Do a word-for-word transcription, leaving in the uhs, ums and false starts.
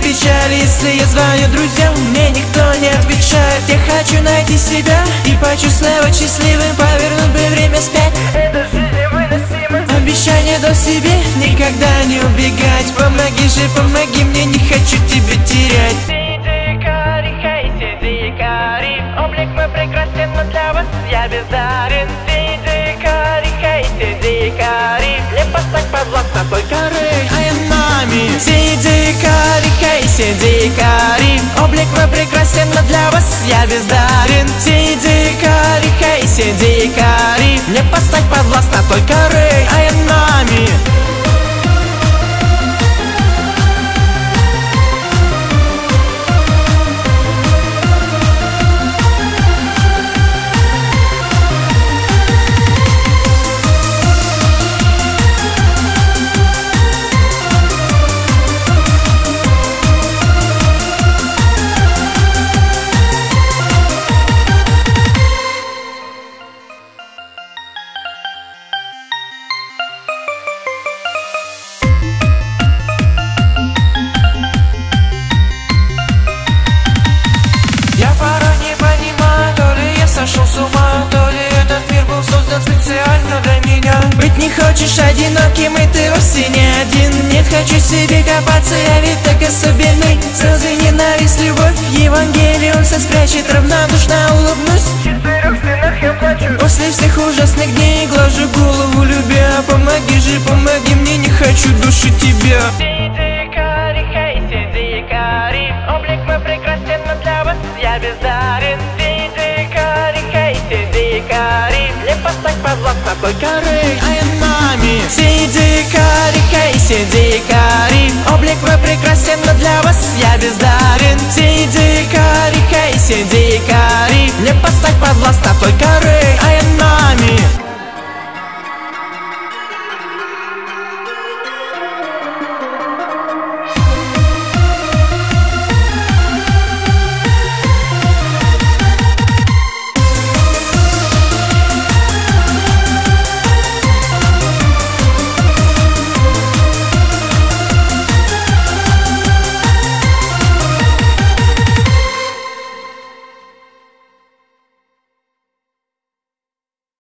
печали, если я звоню друзьям, мне никто не отвечает. Я хочу найти себя и почувствовать счастливым, повернуть бы время вспять. Это же невыносимо. Обещание до себе никогда не убегать. Помоги же, помоги мне, не хочу тебя терять. Сидикари, хей, сидикари, облик мой прекрасен, но для вас я бездарен. Сидикари, хей, сидикари, мне поставь подвластна только рэй. I am Nami. Сидикари, хей, сидикари, облик мой прекрасен, но для вас я бездарен. Сидикари, хей, сидикари, мне поставь подвластна только рэй. I am Nami. Сошел с ума, то ли этот мир был создан специально для меня. Быть не хочешь одиноким, и ты вовсе не один. Нет, хочу себе копаться, я ведь так особенный. Слезы, ненависть, любовь, Евангелие он спрячет, равнодушно улыбнусь. В четырех стенах я плачу. После всех ужасных дней глажу голову, любя. Помоги же, помоги мне, не хочу душить тебя. Сидикари, хей, сидикари, облик мой прекрасен, но для вас я бездарен. Сидикари, хей, сидикари, мне поставь подвластна только рэй. I am Nami. Сидикари, хей, сидикари, облик мой прекрасен, но для вас я бездарен. Сидикари, хей, сидикари, мне поставь подвластна только рэй.